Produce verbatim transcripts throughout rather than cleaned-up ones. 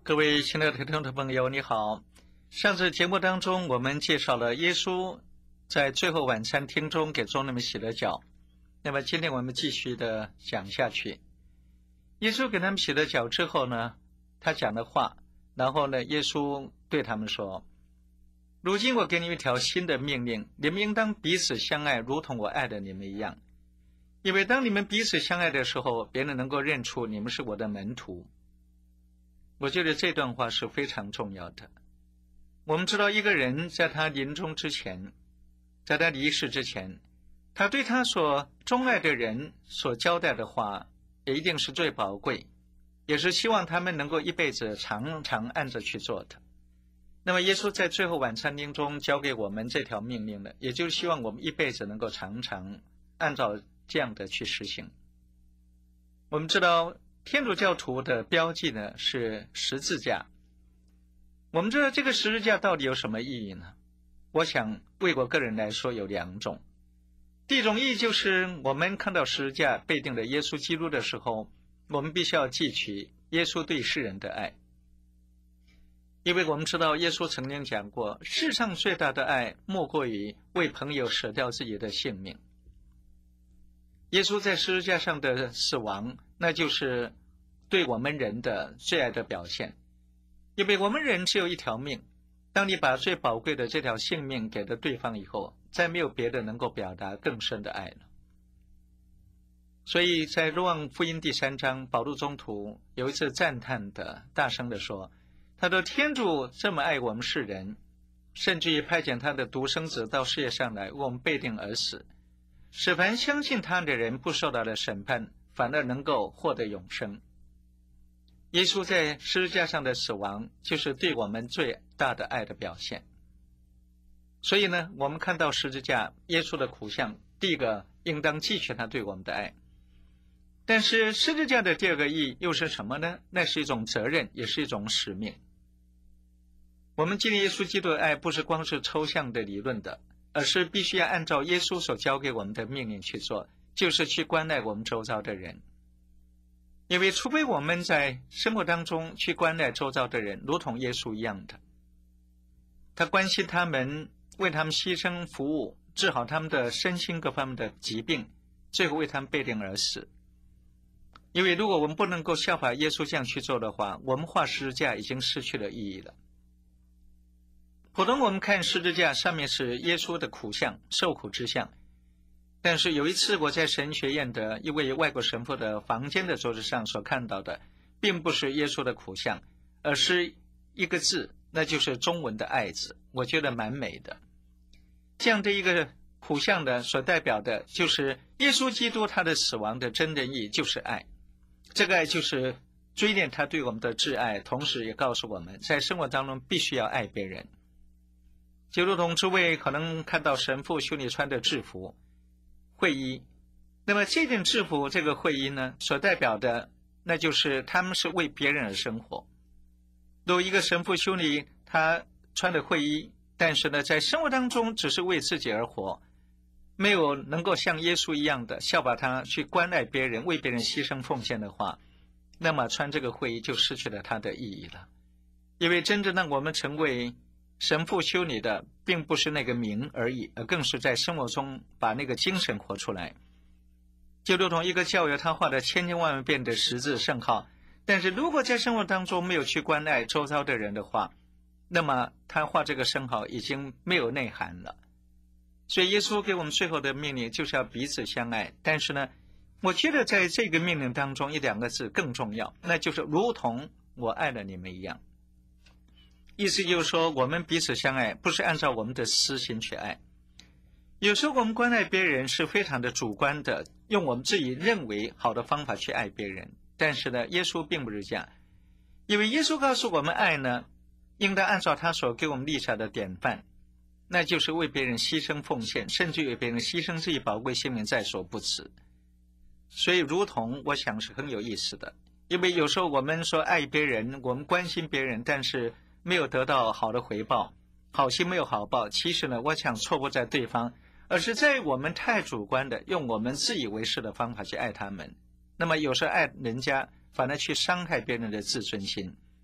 各位亲爱的听众朋友，你好。上次节目当中，我们介绍了耶稣在最后晚餐厅中给众人们洗了脚。那么今天我们继续的讲下去。耶稣给他们洗了脚之后呢，他讲的话，然后呢，耶稣对他们说：如今我给你们一条新的命令，你们应当彼此相爱，如同我爱的你们一样。因为当你们彼此相爱的时候，别人能够认出你们是我的门徒。我觉得这段话是非常重要的。我们知道一个人在他临终之前，在他离世之前，他对他所钟爱的人所交代的话也一定是最宝贵，也是希望他们能够一辈子常常按着去做的。那么耶稣在最后晚餐厅中交给我们这条命令呢，也就是希望我们一辈子能够常常按照这样的去实行。我们知道天主教徒的标记呢是十字架。我们知道这个十字架到底有什么意义呢？我想为我个人来说有两种。第一种意义就是我们看到十字架被钉的耶稣基督的时候，我们必须要记取耶稣对世人的爱。因为我们知道耶稣曾经讲过，世上最大的爱莫过于为朋友舍掉自己的性命。耶稣在十字架上的死亡，那就是对我们人的最爱的表现。因为我们人只有一条命，当你把最宝贵的这条性命给了对方以后，再没有别的能够表达更深的爱了。所以在若望福音第三章，保禄宗徒有一次赞叹的大声的说，他说天主这么爱我们世人，甚至于派遣他的独生子到世界上来为我们被钉而死，使凡相信他的人不受到的审判，反而能够获得永生。耶稣在十字架上的死亡，就是对我们最大的爱的表现。所以呢，我们看到十字架耶稣的苦相，第一个应当记取他对我们的爱。但是十字架的第二个意义又是什么呢？那是一种责任，也是一种使命。我们纪念耶稣基督的爱，不是光是抽象的理论的，而是必须要按照耶稣所交给我们的命令去做，就是去关爱我们周遭的人。因为除非我们在生活当中去关爱周遭的人，如同耶稣一样的，他关心他们，为他们牺牲服务，治好他们的身心各方面的疾病，最后为他们被钉而死。因为如果我们不能够效法耶稣这样去做的话，我们画十字架已经失去了意义了。普通我们看十字架上面是耶稣的苦相，受苦之相。但是有一次我在神学院的一位外国神父的房间的桌子上所看到的，并不是耶稣的苦相，而是一个字，那就是中文的爱字，我觉得蛮美的。这样的一个苦相的所代表的就是耶稣基督他的死亡的真正意义就是爱。这个爱就是追念他对我们的挚爱，同时也告诉我们在生活当中必须要爱别人。就如同诸位可能看到神父修女穿的制服会衣，那么这件制服这个会衣呢，所代表的那就是他们是为别人而生活。如果一个神父修女他穿的会衣，但是呢在生活当中只是为自己而活，没有能够像耶稣一样的效法他去关爱别人，为别人牺牲奉献的话，那么穿这个会衣就失去了它的意义了。因为真正让我们成为神父修女的并不是那个名而已，而更是在生活中把那个精神活出来。就如同一个教友他画的千千万万遍的十字圣号，但是如果在生活当中没有去关爱周遭的人的话，那么他画这个圣号已经没有内涵了。所以耶稣给我们最后的命令就是要彼此相爱。但是呢，我觉得在这个命令当中一两个字更重要，那就是如同我爱了你们一样。意思就是说，我们彼此相爱不是按照我们的私心去爱。有时候我们关爱别人是非常的主观的，用我们自己认为好的方法去爱别人。但是呢，耶稣并不是这样。因为耶稣告诉我们爱呢，应当按照他所给我们立下的典范，那就是为别人牺牲奉献，甚至为别人牺牲自己宝贵性命在所不辞。所以如同我想是很有意思的。因为有时候我们说爱别人，我们关心别人，但是没有得到好的回报，好心没有好报，其实呢，我想错不在对方，而是在我们太主观的用我们自以为是的方法去爱他们。那么有时候爱人家反而去伤害别人的自尊心。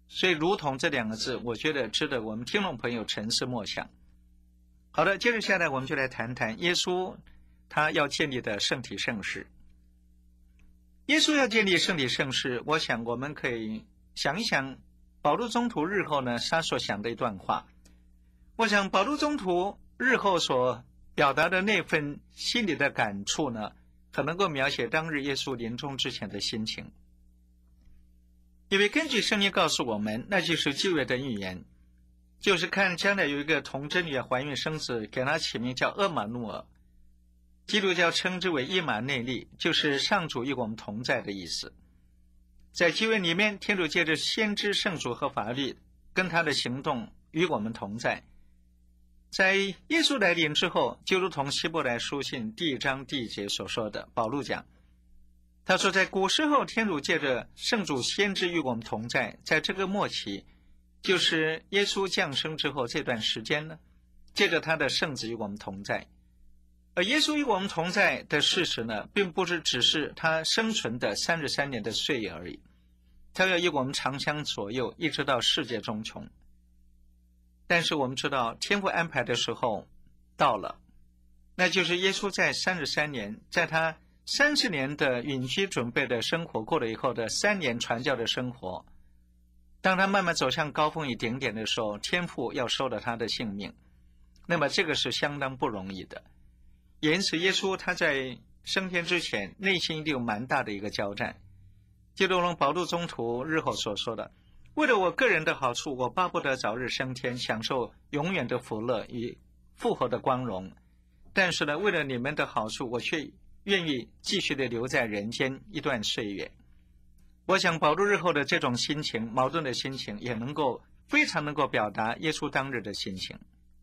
所以如同这两个字，我觉得值得我们听众朋友沉思默想。好的，接着下来我们就来谈谈耶稣他要建立的圣体圣事。耶稣要建立圣体圣事，我想我们可以想一想保禄宗徒日后呢他所想的一段话。我想保禄宗徒日后所表达的那份心里的感触呢，很能够描写当日耶稣临终之前的心情。因为根据圣经告诉我们，那就是旧约的预言，就是看将来有一个童贞女怀孕生子，给他起名叫厄玛努尔，基督教称之为伊玛内利，就是上主与我们同在的意思。在旧约里面，天主借着先知圣主和法律跟他的行动与我们同在。在耶稣来临之后，就如同希伯来书信第一章第一节所说的，保禄讲，他说在古时候天主借着圣主先知与我们同在，在这个末期，就是耶稣降生之后这段时间呢，借着他的圣子与我们同在。而耶稣与我们同在的事实呢，并不是只是他生存的三十三年的岁月而已，他要与我们长相左右，一直到世界终穷。但是我们知道天父安排的时候到了，那就是耶稣在三十三年，在他三十年的隐居准备的生活过了以后的三年传教的生活，当他慢慢走向高峰一点点的时候，天父要收了他的性命，那么这个是相当不容易的。因此耶稣他在升天之前内心一定有蛮大的一个交战，就如保禄宗徒日后所说的，为了我个人的好处，我巴不得早日升天，享受永远的福乐与复活的光荣，但是呢，为了你们的好处，我却愿意继续的留在人间一段岁月。我想保禄日后的这种心情，矛盾的心情，也能够非常能够表达耶稣当日的心情。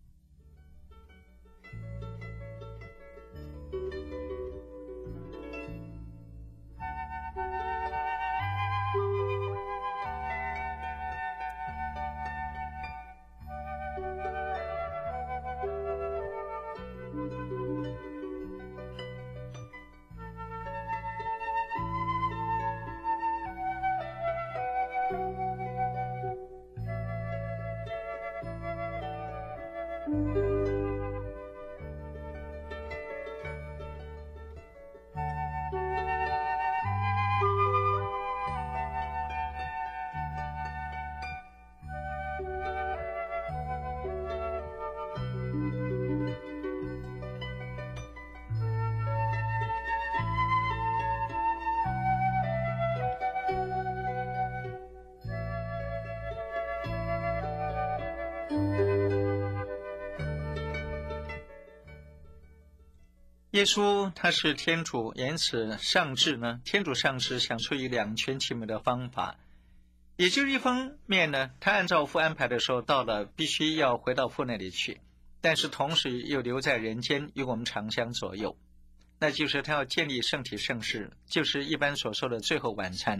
耶稣他是天主，因此上至呢，天主上至想出以两全其美的方法，也就是一方面呢，他按照父安排的时候到了，必须要回到父那里去，但是同时又留在人间与我们长相左右，那就是他要建立圣体圣事，就是一般所说的最后晚餐。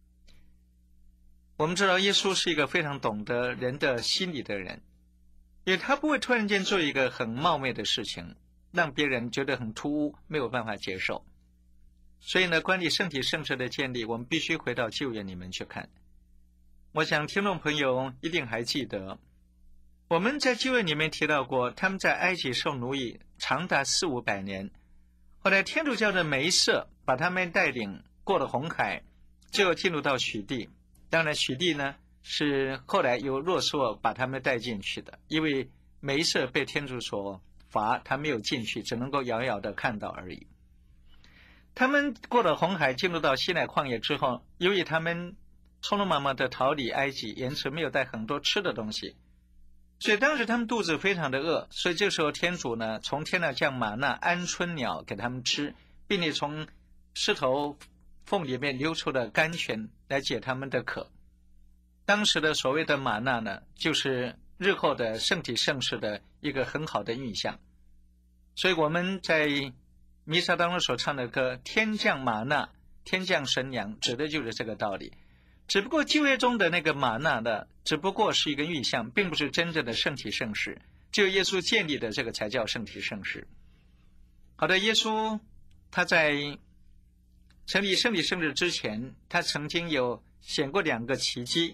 我们知道耶稣是一个非常懂得人的心理的人，因为他不会突然间做一个很冒昧的事情，让别人觉得很突兀，没有办法接受。所以呢，关于圣体圣事的建立，我们必须回到旧约里面去看。我想听众朋友一定还记得，我们在旧约里面提到过，他们在埃及受奴役长达四五百年，后来天主教的梅瑟把他们带领过了红海，最后进入到许地。当然许地呢是后来由若瑟把他们带进去的，因为梅瑟被天主所罚，他没有进去，只能够遥遥的看到而已。他们过了红海，进入到西奈旷野之后，由于他们匆匆忙忙的逃离埃及，因此没有带很多吃的东西，所以当时他们肚子非常的饿。所以这时候天主呢，从天上降玛纳鹌鹑鸟给他们吃，并且从石头缝里面流出的甘泉来解他们的渴。当时的所谓的玛纳呢，就是日后的圣体圣事的一个很好的印象。所以我们在弥撒当中所唱的歌，天降玛纳，天降神粮，指的就是这个道理。只不过旧约中的那个玛纳呢，只不过是一个预象，并不是真正的圣体圣事，只有耶稣建立的这个才叫圣体圣事。好的，耶稣他在成立圣体圣事之前，他曾经有显过两个奇迹，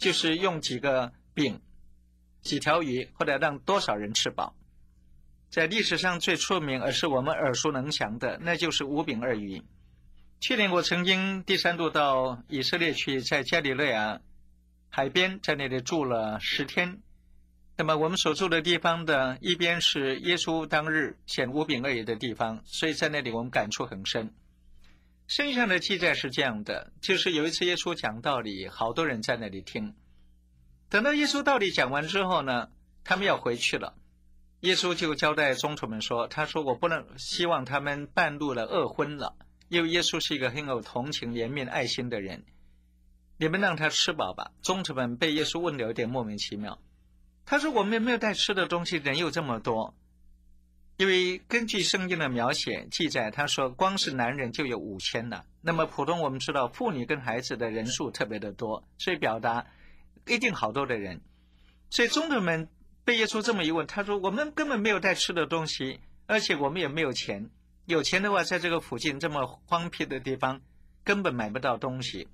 就是用几个饼、几条鱼，或者让多少人吃饱。在历史上最出名，而是我们耳熟能详的，那就是五饼二鱼。去年我曾经第三度到以色列去，在加里肋亚海边，在那里住了十天。那么我们所住的地方的一边是耶稣当日显五饼二鱼的地方，所以在那里我们感触很深。圣经上的记载是这样的，就是有一次耶稣讲道理，好多人在那里听。等到耶稣道理讲完之后呢，他们要回去了。耶稣就交代宗徒们说，他说我不能希望他们半路了饿昏了，因为耶稣是一个很有同情、怜悯、爱心的人，你们让他吃饱吧。宗徒们被耶稣问得有点莫名其妙，他说我们没有带吃的东西，人又这么多。因为根据圣经的描写记载，他说光是男人就有五千了。那么普通我们知道妇女跟孩子的人数特别的多，所以表达一定好多的人。所以宗徒们被耶稣这么一问，他说我们根本没有带吃的东西，而且我们也没有钱，有钱的话在这个附近这么荒僻的地方根本买不到东西。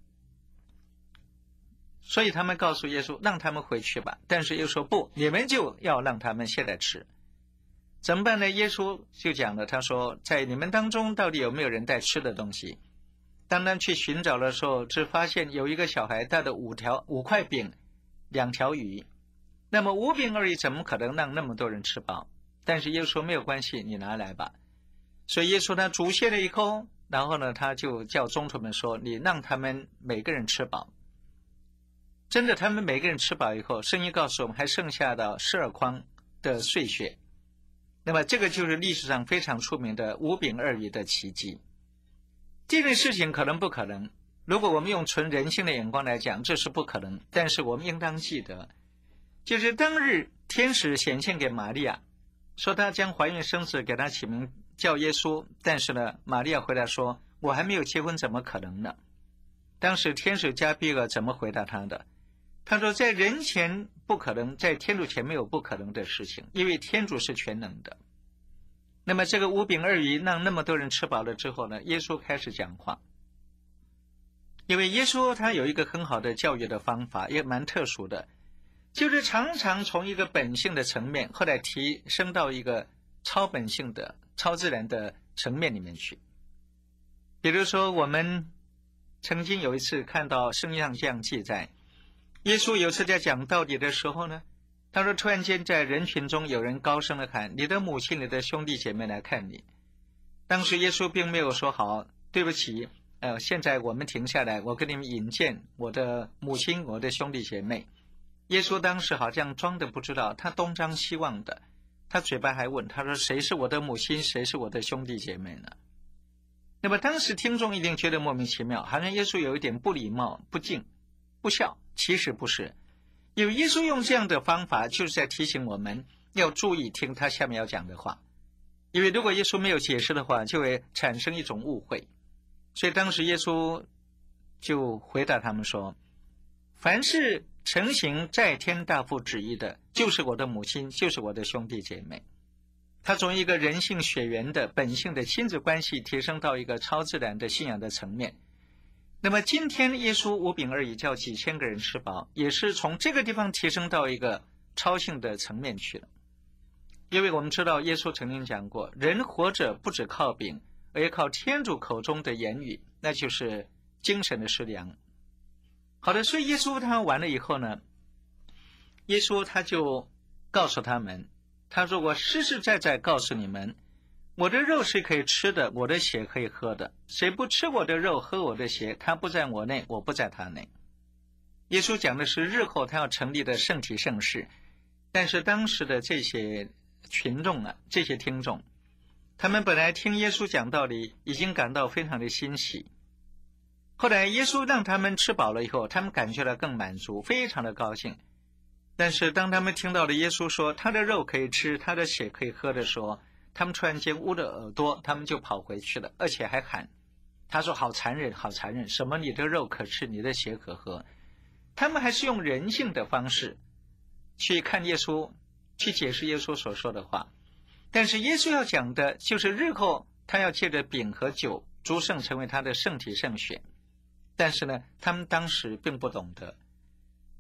所以他们告诉耶稣让他们回去吧，但是耶稣说不，你们就要让他们现在吃。怎么办呢？耶稣就讲了，他说在你们当中到底有没有人带吃的东西？当他去寻找的时候，只发现有一个小孩带了五条五块饼两条鱼。那么五饼而已，怎么可能让那么多人吃饱？但是耶稣说没有关系，你拿来吧。所以耶稣他煮谢了一口，然后呢他就叫宗徒们说，你让他们每个人吃饱。真的他们每个人吃饱以后，圣经告诉我们还剩下的十二筐的碎屑。那么这个就是历史上非常出名的五饼二鱼的奇迹。这件事情可能不可能，如果我们用纯人性的眼光来讲，这是不可能。但是我们应当记得，就是当日天使显现给玛利亚，说她将怀孕生子，给她起名叫耶稣。但是呢，玛利亚回答说，我还没有结婚，怎么可能呢？当时天使加比尔怎么回答他的？他说在人前不可能，在天主前没有不可能的事情，因为天主是全能的。那么这个五饼二鱼让那么多人吃饱了之后呢，耶稣开始讲话。因为耶稣他有一个很好的教育的方法，也蛮特殊的，就是常常从一个本性的层面，后来提升到一个超本性的超自然的层面里面去。比如说我们曾经有一次看到圣经上这样记载，耶稣有次在讲道理的时候呢，他说突然间在人群中有人高声的喊，你的母亲你的兄弟姐妹来看你。当时耶稣并没有说好，对不起，呃，现在我们停下来，我给你们引荐我的母亲我的兄弟姐妹。耶稣当时好像装的不知道，他东张西望的，他嘴巴还问，他说谁是我的母亲，谁是我的兄弟姐妹呢？那么当时听众一定觉得莫名其妙，好像耶稣有一点不礼貌、不敬、不孝。其实不是，因为耶稣用这样的方法就是在提醒我们要注意听他下面要讲的话。因为如果耶稣没有解释的话，就会产生一种误会。所以当时耶稣就回答他们说，凡是承行在天大父旨意的，就是我的母亲，就是我的兄弟姐妹。他从一个人性血缘的本性的亲子关系提升到一个超自然的信仰的层面。那么今天耶稣五饼二鱼叫几千个人吃饱，也是从这个地方提升到一个超性的层面去了。因为我们知道耶稣曾经讲过，人活着不只靠饼，而要靠天主口中的言语，那就是精神的食粮。好的，所以耶稣他完了以后呢，耶稣他就告诉他们，他说我实实在在告诉你们，我的肉是可以吃的，我的血可以喝的，谁不吃我的肉喝我的血，他不在我内，我不在他内。耶稣讲的是日后他要成立的圣体圣事，但是当时的这些群众啊，这些听众，他们本来听耶稣讲道理已经感到非常的欣喜，后来耶稣让他们吃饱了以后，他们感觉到更满足，非常的高兴。但是当他们听到了耶稣说他的肉可以吃，他的血可以喝的时候，他们突然间捂着耳朵，他们就跑回去了，而且还喊，他说好残忍好残忍，什么你的肉可吃，你的血可喝。他们还是用人性的方式去看耶稣，去解释耶稣所说的话。但是耶稣要讲的就是日后他要借着饼和酒诸圣成为他的圣体圣血，但是呢他们当时并不懂得。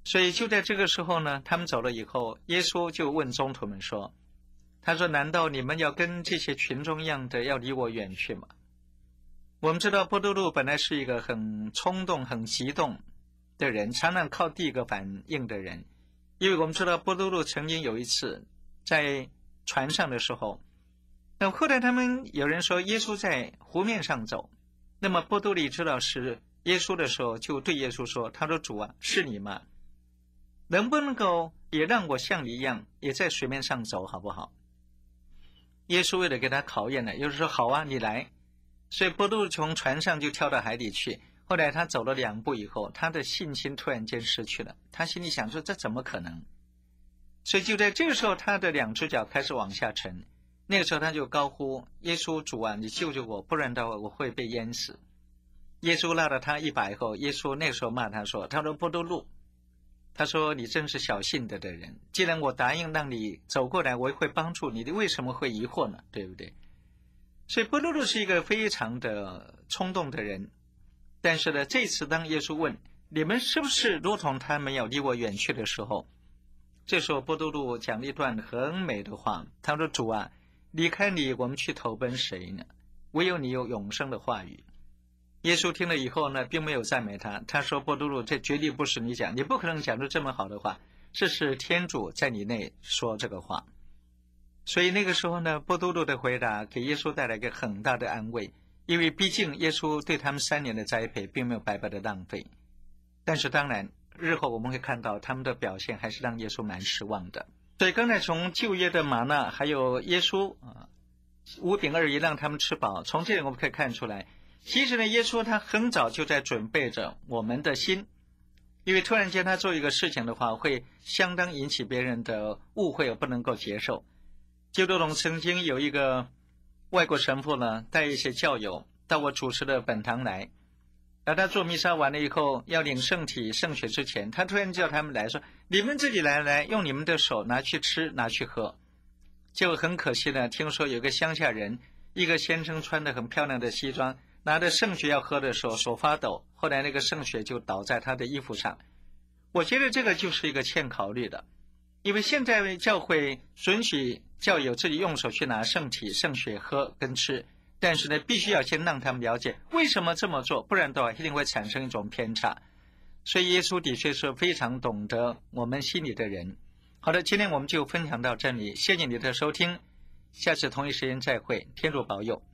所以就在这个时候呢，他们走了以后，耶稣就问宗徒们说，他说难道你们要跟这些群众一样的要离我远去吗？我们知道伯多禄本来是一个很冲动很激动的人，常常靠第一个反应的人，因为我们知道伯多禄曾经有一次在船上的时候，那后来他们有人说耶稣在湖面上走，那么伯多禄知道是耶稣的时候，就对耶稣说，他说主啊，是你吗？能不能够也让我像你一样也在水面上走好不好？耶稣为了给他考验呢，又是说好啊，你来。所以伯多禄从船上就跳到海里去，后来他走了两步以后，他的信心突然间失去了，他心里想说这怎么可能？所以就在这个时候，他的两只脚开始往下沉，那个时候他就高呼，耶稣主啊，你救救我，不然的话我会被淹死。耶稣拉了他一把以后，耶稣那个时候骂他说，他说伯多禄，他说你真是小信德的人，既然我答应让你走过来，我会帮助你，你为什么会疑惑呢？对不对？所以伯多禄是一个非常的冲动的人，但是呢，这次当耶稣问你们是不是如同他们要离我远去的时候，这时候伯多禄讲了一段很美的话，他说主啊，离开你我们去投奔谁呢？唯有你有永生的话语。耶稣听了以后呢，并没有赞美他，他说伯多禄，这绝对不是你讲，你不可能讲出这么好的话，这是天主在你内说这个话。所以那个时候呢，伯多禄的回答给耶稣带来一个很大的安慰，因为毕竟耶稣对他们三年的栽培并没有白白的浪费。但是当然日后我们会看到他们的表现还是让耶稣蛮失望的。所以刚才从旧约的玛纳还有耶稣啊，五饼二鱼让他们吃饱，从这里我们可以看出来，其实呢耶稣他很早就在准备着我们的心，因为突然间他做一个事情的话会相当引起别人的误会而不能够接受。基督宗曾经有一个外国神父呢，带一些教友到我主持的本堂来，然后他做弥撒完了以后要领圣体圣血之前，他突然叫他们来说，你们自己来来用你们的手拿去吃拿去喝。结果很可惜呢，听说有个乡下人，一个先生穿得很漂亮的西装，拿着圣血要喝的时候手发抖，后来那个圣血就倒在他的衣服上。我觉得这个就是一个欠考虑的，因为现在教会准许教友自己用手去拿圣体圣血喝跟吃，但是呢必须要先让他们了解为什么这么做，不然的话一定会产生一种偏差。所以耶稣的确是非常懂得我们心里的人。好的，今天我们就分享到这里，谢谢你的收听，下次同一时间再会，天主保佑。